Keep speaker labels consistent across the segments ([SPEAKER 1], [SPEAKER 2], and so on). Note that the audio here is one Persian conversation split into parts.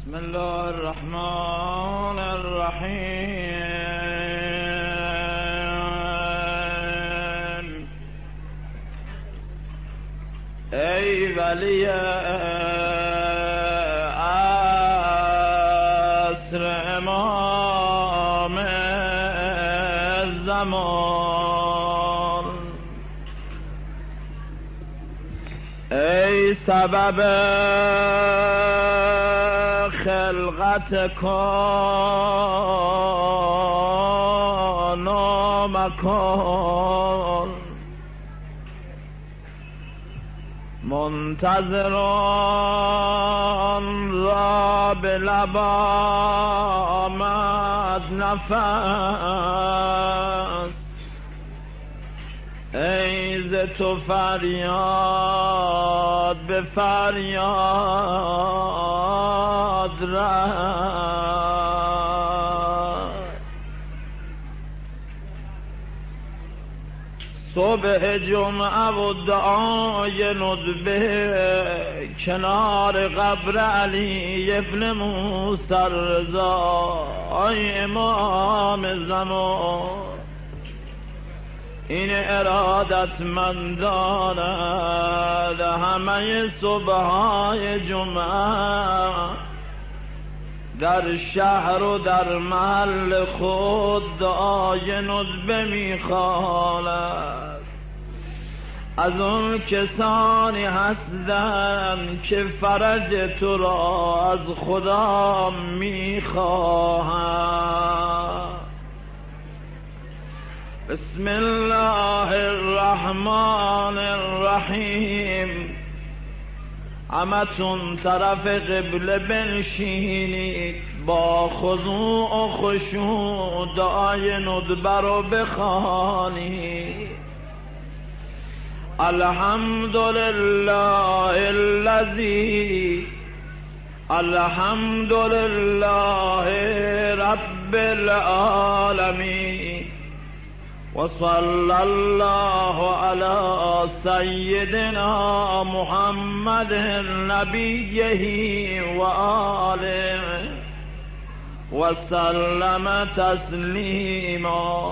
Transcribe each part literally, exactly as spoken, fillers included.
[SPEAKER 1] بسم الله الرحمن الرحیم. ای ولی عصر امام زمان، ای سبب خلقت کان و مکان، منتظران را به لب آمد نفس، ای ز تو فریاد به فریاد رفت. صبح جمعه و دعای ندبه کنار قبر علی ابن موسی رضا ای امام زمان، این ارادت منداند همه صبحای جمعه در شهر و در محل خود دعای ندبه میخواند. از اون کسانی هستند که فرج تو را از خدا میخواهند. بسم الله الرحمن الرحیم. همتون طرف قبله بنشینید، با خضوع و خشوع دعای ندبه رو بخوانید. الحمدلله الذی الحمدلله رب العالمین وصلی الله علی سیدنا محمد نبیه و آله وسلم تسلیما.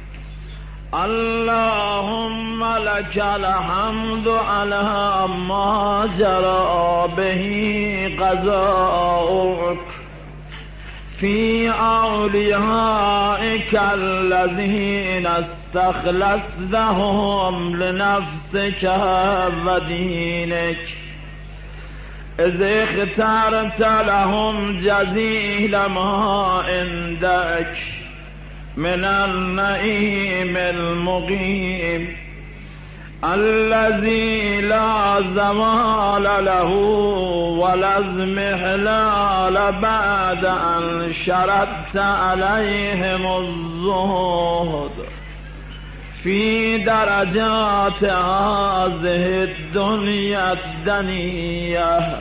[SPEAKER 1] اللهم لك الحمد على ما جرى به قضاؤك في أوليائك الذين استخلصتهم لنفسك ودينك، إذ اخترت لهم جزيل ما عندك من النعيم المقيم الذي لا زوال له ولا اضمحلال بعد أن شرطت عليهم الزهد في درجات هذه الدنيا الدنية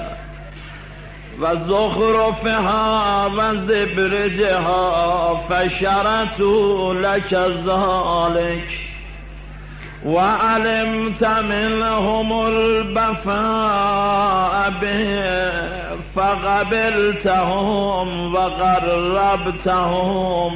[SPEAKER 1] وزخرفها وزبرجها فشرطوا لك ذلك، وعلمت منهم البفاء به فقبلتهم وقربتهم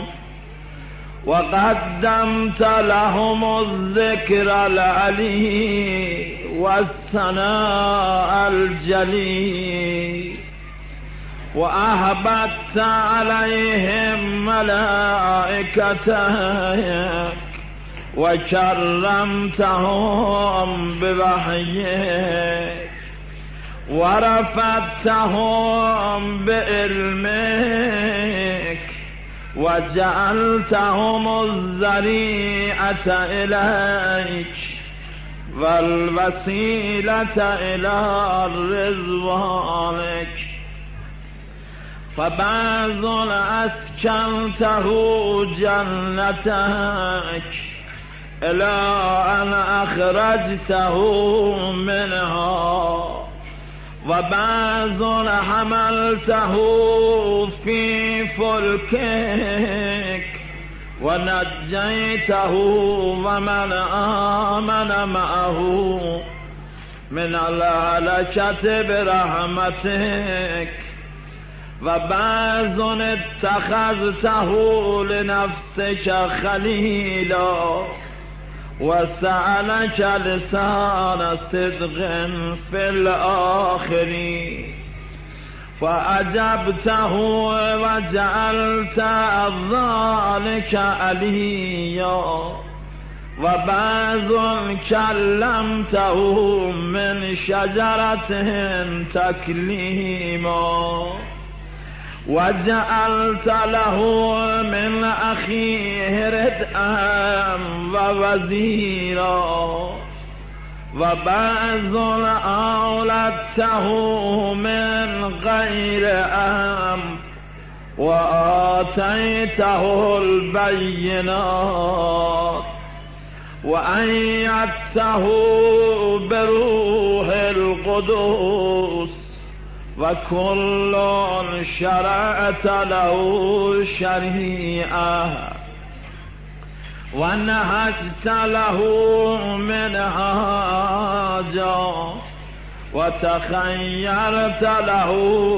[SPEAKER 1] وقدمت لهم الذكر العلي والثناء الجلي، وأهبت عليهم ملائكتك وكرمتهم بوحيك ورفعتهم بعلمك وجعلتهم الذريعة إليك والوسيلة إلى رضوانك. فبعض أسكنته جنتك إلى أن أخرجته منها، وبعض حملته في فلكك ونجيته ومن آمن معه من الهلكة برحمتك، وبعض اتخذته لنفسك خليلا وسألك لسان صدق في الآخرين فأجبته وجعلت ذلك عليا وبعض كلمته من شجرة تكليما وجعلت له من أخيه ردءا ووزيرا وبعض أولدته من غير أمر وآتيته البينات وأيدته بروح القدس وكل شرعت له شريعة ونهجت له منهاجا وتخيرت له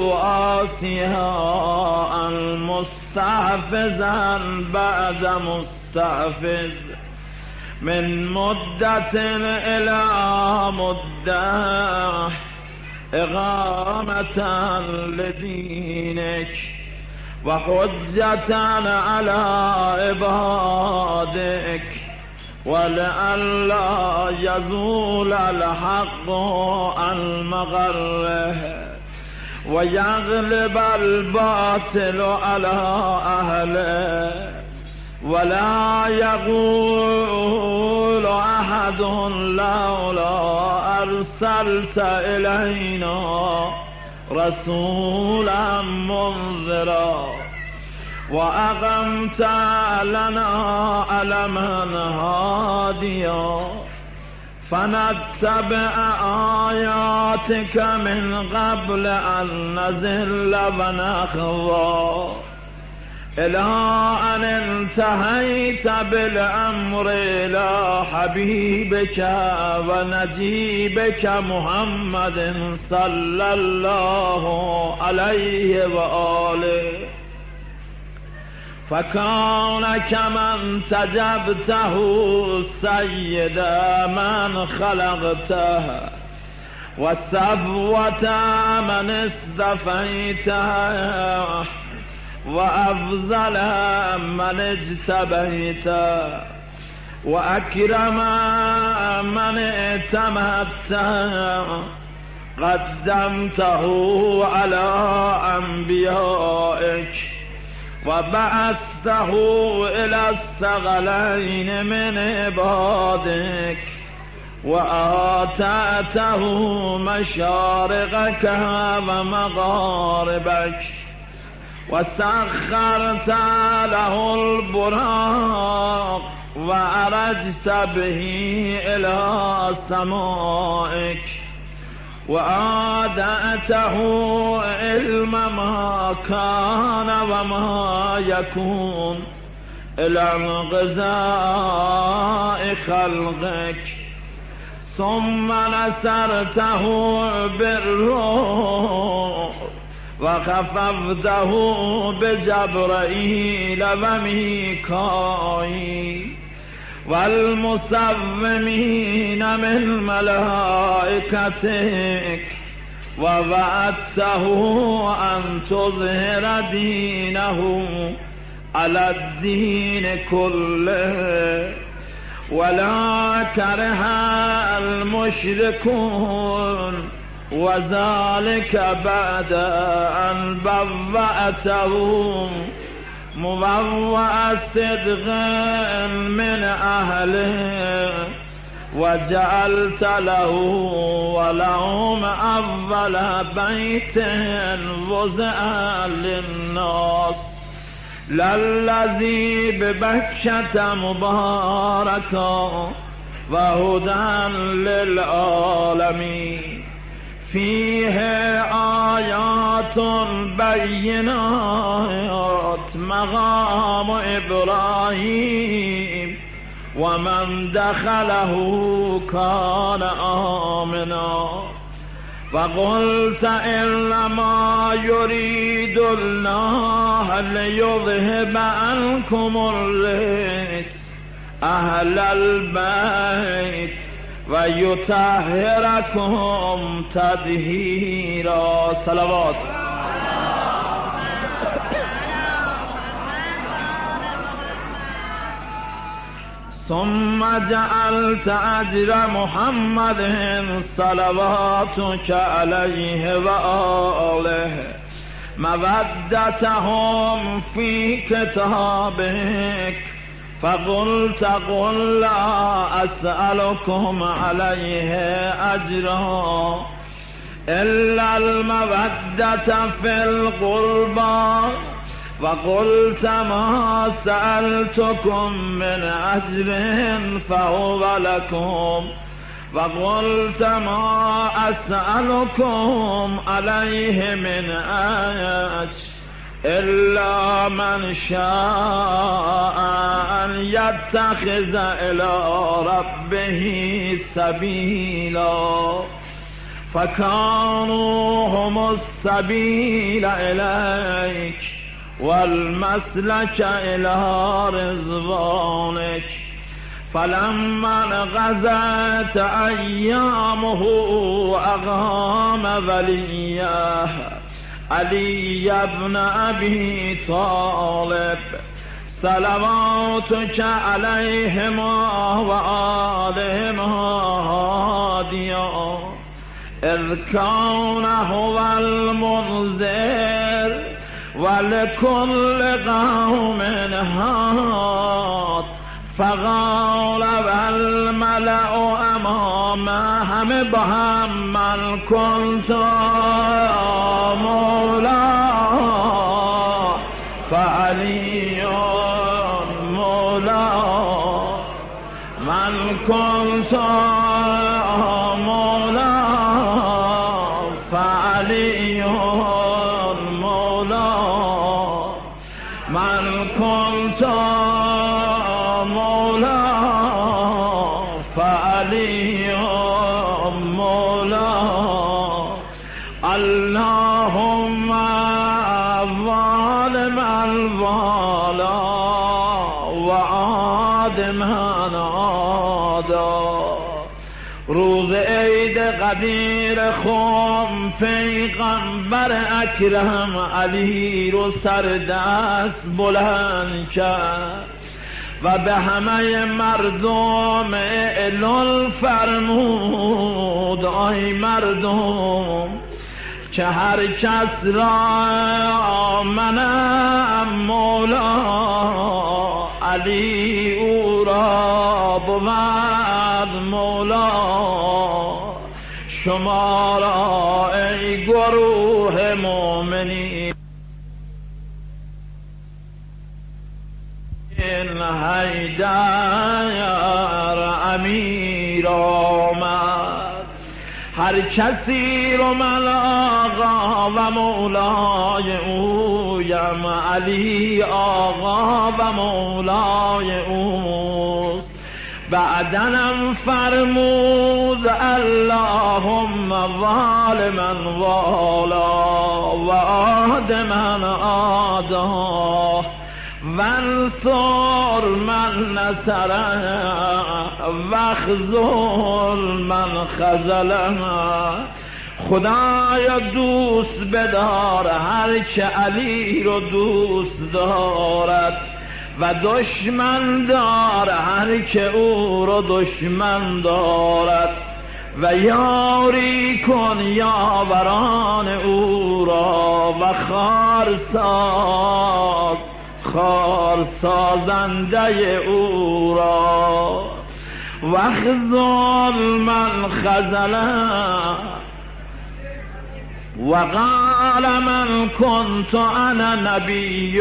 [SPEAKER 1] آسياء مستحفظا بعد مستحفظ من مدة إلى مدة إقامة لدينك وحجة على عبادك ولئلا يزول الحق عن مغره ويغلب الباطل على أهله ولا يقول أحد لولا أرسلت إلينا رسولا منذرا وأقمت لنا علما هاديا فنتبع آياتك من قبل أن نزل ونخضع إلى أن انتهيت بالأمر إلى حبيبك ونجيبك محمد صلى الله عليه وآله فكان كمن تجبته سيد من خلقته والصفوة من اصطفيته وأفضل من اجتبيت وأكرم من ائتمت قدمته على أنبيائك وبعثته إلى الثقلين من عبادك وآتاته مشارقك ومغاربك وسخرت له البراق وعرجت به إلى سمائك وآدأته علم ما كان وما يكون إلى انقضاء خلقك ثم نصرته بالروح وخففته بجبرائيل وميكائيل والمسومين من ملائكتك ووعدته أن تظهر دينه على الدين كله ولا كره المشركون وذلك بعد أن بوأته مبوأ صدق من أهله وجعلت له ولهم أول بيت وضع للناس للذي ببكة مباركا وهدى للعالمين فيه آيات بينات مقام إبراهيم ومن دخله كان آمنا وقلت إنما يريد الله ليذهب عنكم الرجس أهل البيت ويطهركم تطهيرا. صلوات. ثم جعلت أجر محمد صلواتك عليه وآله مودتهم في كتابك، فقلت قل لا أسألكم عليه أجرا إلا المودة في القربى، وقلت ما سألتكم من أجر فهو لكم، وقلت ما أسألكم عليه من أجر إلا من شاء أن يتخذ إلى ربه سبيلا، فكانوا هم السبيل إليك والمسلك إلى رضوانك. فلما انقضت أيامه أقام وليه علي بن أبي طالب صلواتك عليهما وآلهما هاديا، إذ كان هو المنذر ولكل قوم هاد. فقال والملأ أمامهم بهم من كنت مولاه فعلي مولاه، من كنت مولاه فعلي مولاه، من كنت مولاه فعلي مولاه. اللهم ظالم الوالا وعاد من عادا. روز عید قدیر خم پیغمبر اکرم علی رو سر دست بلند کرد و به همه مردم اعلان فرمود آی مردم که هر کس را منم مولا علی او را بود مولا. شما را ای گروه مومنین این حیدر امیر آمد، هر کسی رو من آقا و مولای اویم، علی آقا و مولای اوست. بعدنم فرمود اللهم ظالمن والا و آدمن آدا وانصر من نصره واخذل من خذله. خدایا دوست بدار هر که علی رو دوست دارد و دشمن دار هر که او رو دشمن دارد، و یاری کن یاوران او را و خارساز خار سازنده او را. واخذل من خذله وقال من كنت انا نبی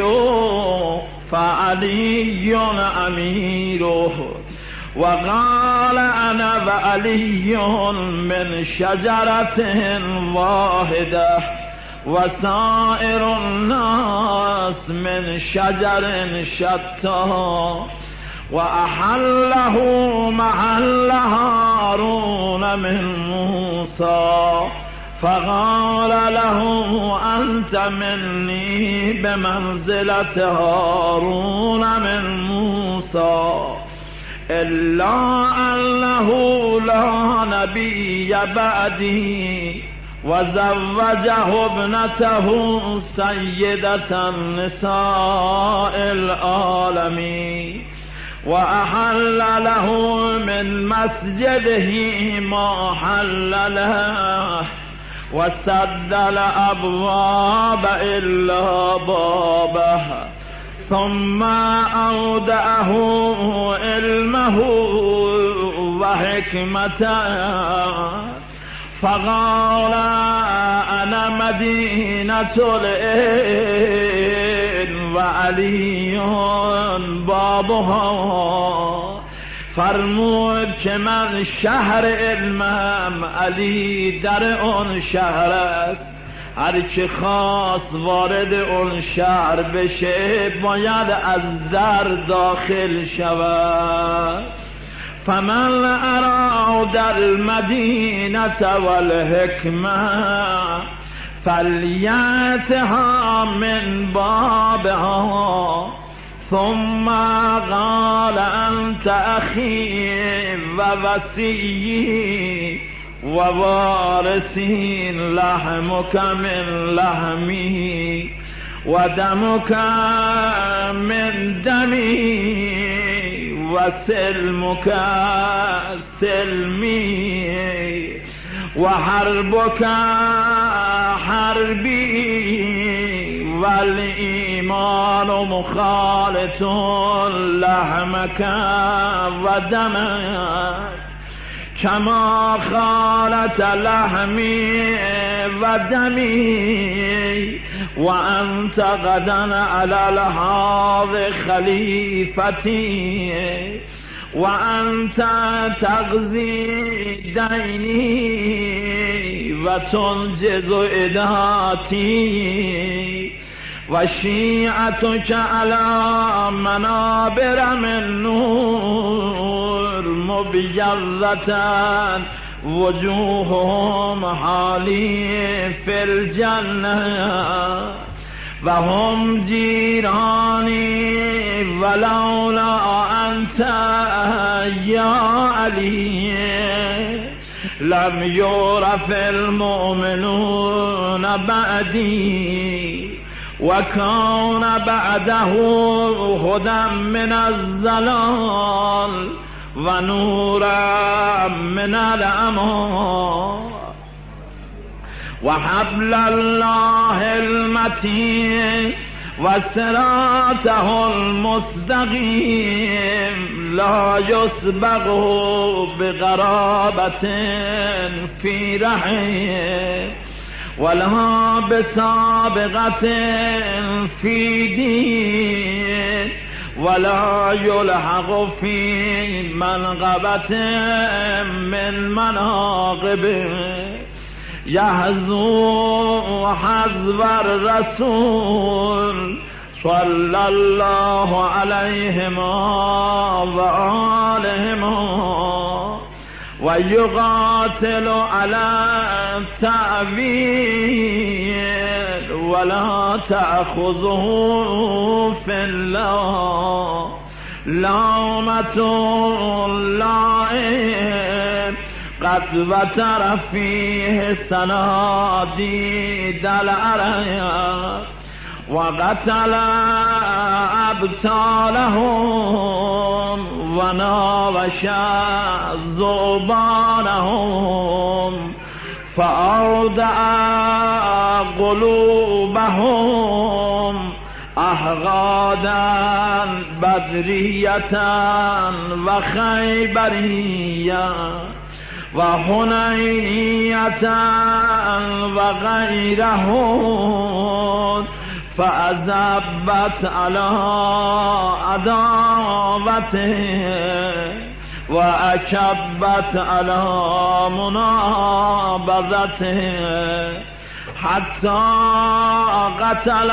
[SPEAKER 1] فعلی امیره، وقال انا وعلی من شجرة واحده وسائر الناس من شجر شتى، وأحله محل هارون من موسى فقال له أنت مني بمنزلة هارون من موسى إلا أنه لا نبي بعدي وزوجه ابنته سيدة النساء العالمين وأحل له من مسجده ما حل له وسد الأبواب إلا بابه ثم أودعه علمه وحكمته فقال أنا مدينة العلم وعلي بابها. فرمود که من شهر علمم، علی در اون شهر است. هر که خواست وارد اون شهر بشه باید از در داخل شود. فمن اراد المدینة والحکمة فلیأتها من بابها. ثم قال انت اخی و وصی و وارثین لحمک من لحمی و دمک من دمی و سلمک سلمی و حربک حربی والایمان مخالط لحمک و دمک کما خالط لحمی و دمی و انت غدا علی الحاض خلیفتی و انت تقضی دینی و تنجز اداتی و شیعتک علی منابر من نور مبیضة وجوههم حالی فی الجنة و هم جیرانی ولولا انت یا علی لم یعرف المؤمنون بعدی و کان بعده هدى من الضلال و نورا من العمی و حبل الله المتین و صراطه المستقیم لا یسبق بقرابة فی رحم ولا بسابقة فی دین ولا يلحق في منقبة من مناقبه يحذو حذو الرسول صلى الله عليهما وآلهما ويقاتل على التأويل ولا تأخذه في الله لامة اللائم قد وتر فيه صناديد العريا وقتل أبطالهم وناوش ذوبانهم فأودع قلوبهم أحقادا بدرية وخيبرية وحنينية وغيرهم فأذبت على عداوته وأكبت على منابذته حتى قتل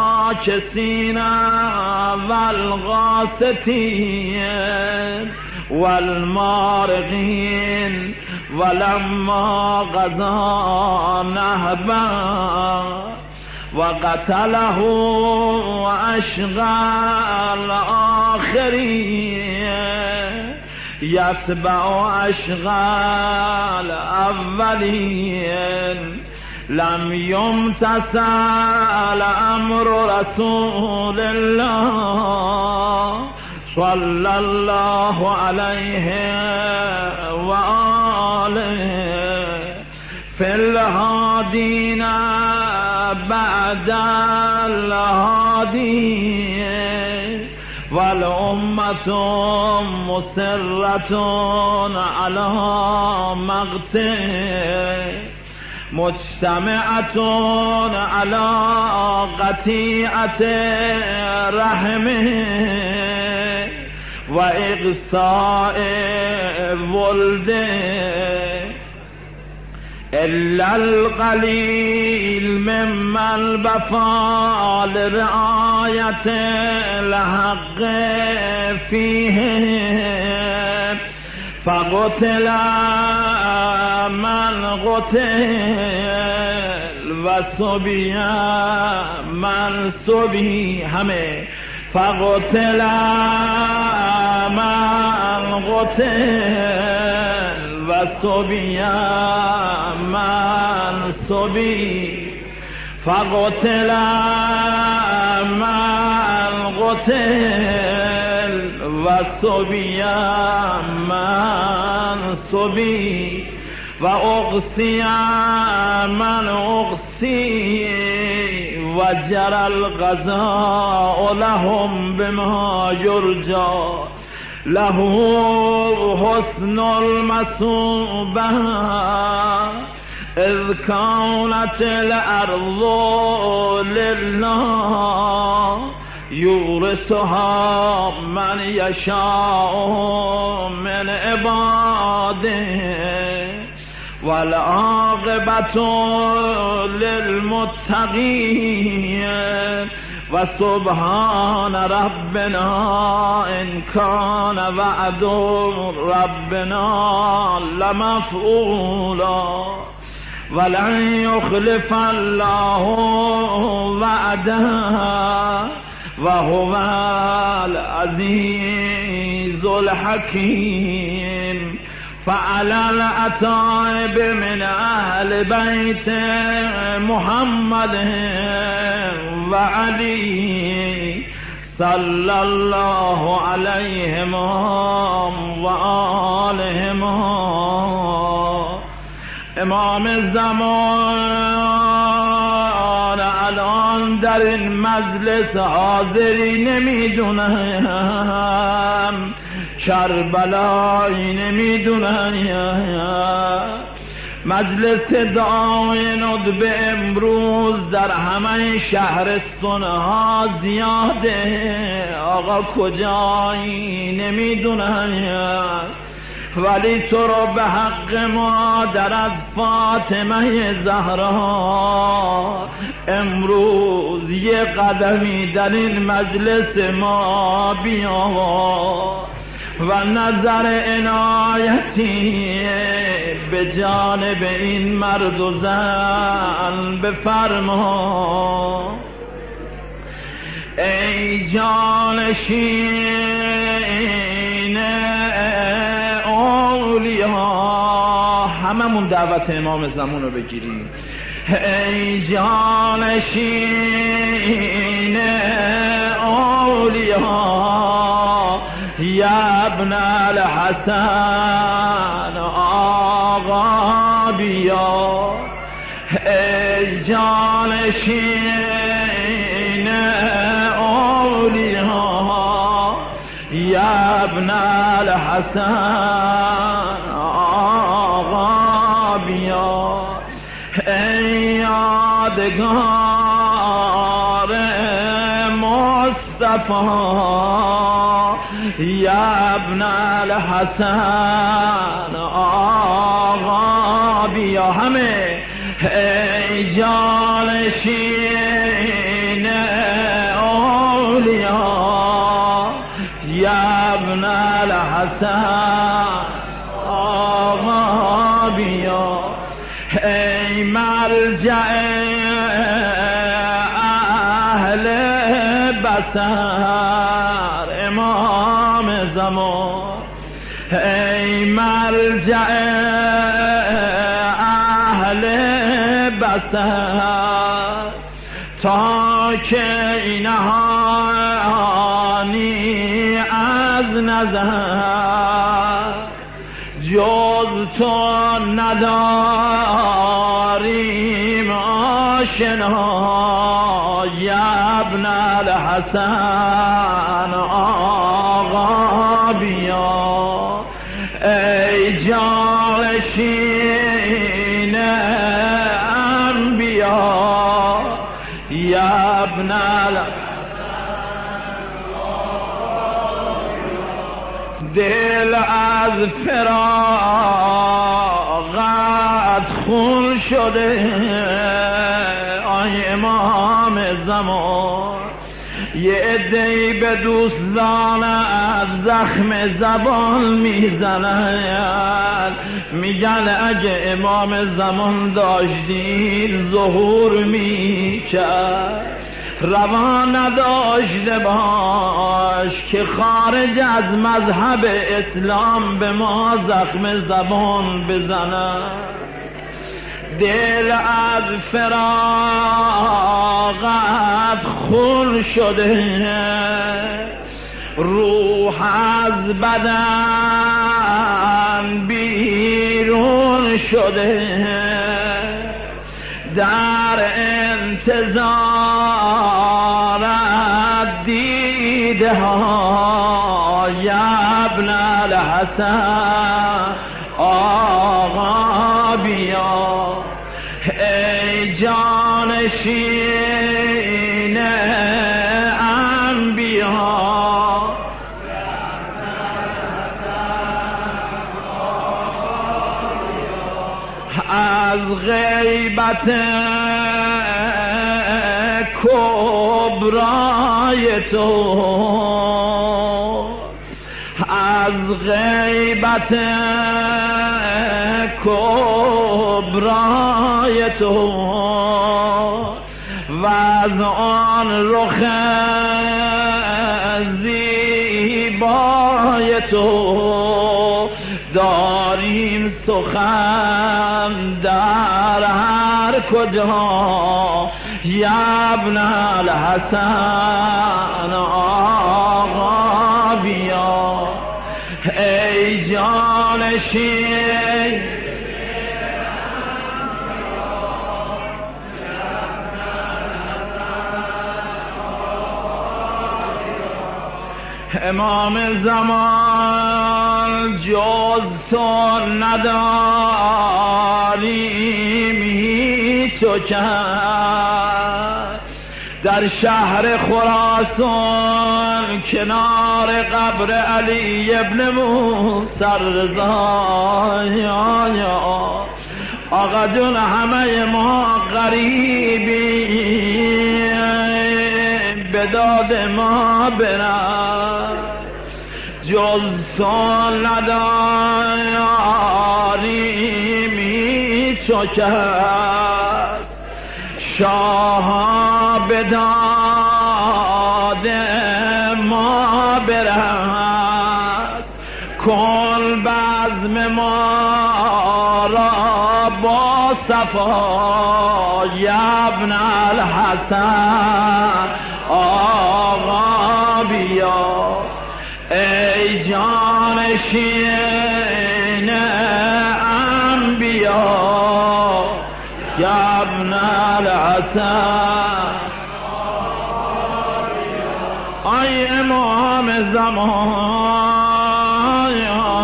[SPEAKER 1] الناكسين والغاستين والمارقين ولما غزا نهبا وقتله وأشغى الآخرين يتبع أشغى الأولين لم يمتثل أمر رسول الله صلى الله عليه وآله في الهادين بعد الهادي والأمة مصرة على مقته مجتمعة على قطيعة رحمه وإغصاء ولده إلا القليل ممن بفى لرعاية الحق فيه فقتل من قتل وصبي من صبي همه فقتل من قتل وصبي من صبي فقتل من قتل وصبي من صبي وأغصي من أغصي وجرى الغزاء لهم بما يرجى له حسن المصوبة إذ كانت الأرض لله يورثها من يشاء من عباده والعاقبة للمتقين وسبحان ربنا إن كان وعد ربنا لمفعولا ولن يخلف الله وعده وهو العزيز الحكيم فعلى الأتائب من أهل بيت محمد وعلي صلى الله عليهم وآلهم امام الزمان الان در این مجلس حاضری نمیدونم کربلایی نمیدونم مجلس دعای ندبه امروز در همه شهرستان ها زیاده آقا کجایی نمیدونم ولی تو رو به حق مادر از فاطمه زهرا امروز یه قدمی در این مجلس ما بیا و نظر عنایتی به جانب این مرد و زن بفرما. ای جانشین اولیا، هممون دعوت امام زمان رو بگیریم. ای جانشین اولیا یا ابن الحسن آقا بیا. ای جانشین اولیا یا ابن الحسن آقا بیا. ای یادگار مصطفی یا ابن الحسن آقا بیا. همه ای جانشین اولیا یا ابن ابن الحسن آقا بیا ای ملجأ اهل بصر امام زمان ای ملجأ اهل بصر تا که نهانی از نظر جز تو نداریم آشنا یا ابن الحسن آقا بیا ای جانشین انبیا یا ابن الحسن دل از فراغت خون شده آی امام زمان یه عده‌ای به دوستان از زخم زبان میزنن میگن اگه امام زمان داشتید ظهور میکرد روا نداشته باش که خارج از مذهب اسلام به ما زخم زبان بزنن دل از فراغت خون شده روح از بدن بیرون شده در انتظارت دیده ها یا ابن الحسن آقا بیا ای جانشین انبیا از غیبت کبرای تو از غیبت کبرای تو و از آن رخ زیبای تو داریم سخن در هر کجا یا ابن الحسن آقا بیا ای جانشین امام زمان جز تو نداریم هیچ و کس در شهر خراسان کنار قبر علی ابن موسی رضا یا یا آقا جون همه ما غریبیم به داد ما برن جز تو نداریم هیچ و کس شاه به داد ما برس کن بزم ما را با صفا یا ابن الحسن آقا بیا ای جانشین انبیا یا ابن الحسن ای امام زمان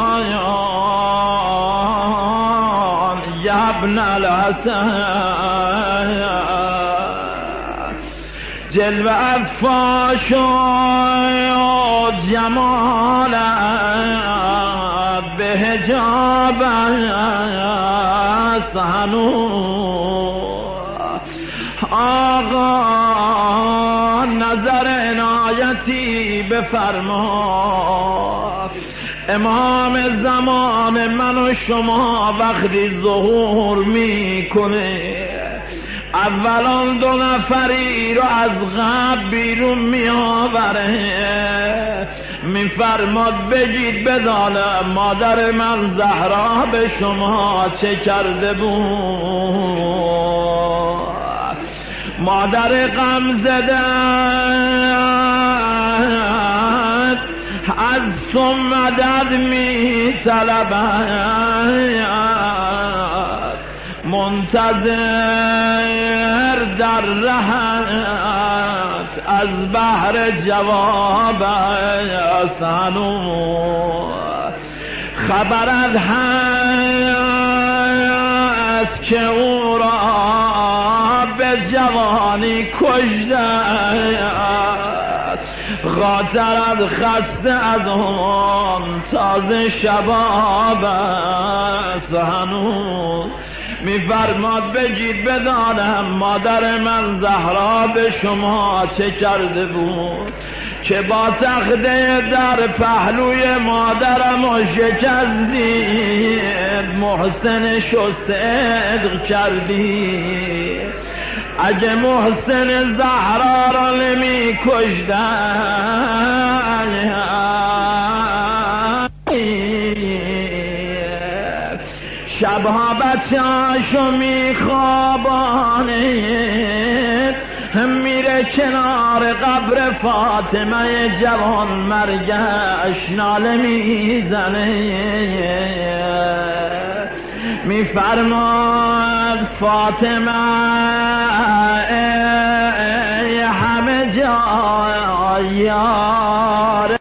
[SPEAKER 1] یا ابن الحسن جلوه افاش و جمالت به حجاب است هنوز آقا نظر عنایتی بفرما. امام زمان من و شما وقتی ظهور میکنه اولان دو نفری رو از قبر بیرون می آوره، میفرماد بگید بدانم مادر من زهرا به شما چه کرده بود. مادر غم زده از تو مدد می طلبد، منتظر در رهت از بحر جواب سنو. خبرت هست که او را به جوانی کشته، خاطرت خسته از اون تازه شباب است هنوز. میفرماد بگید بدانم مادر من زهرا به شما چه کرده بود که با تخته در پهلوی مادرم و شکستی، محسن صدق کردی. اگه محسن زهرا را نمی کشتن شبها بچه هاشو می خوابانه، میره کنار قبر فاطمه جوان مرگش ناله میزنه. میفرماد فاطمه همه جا یار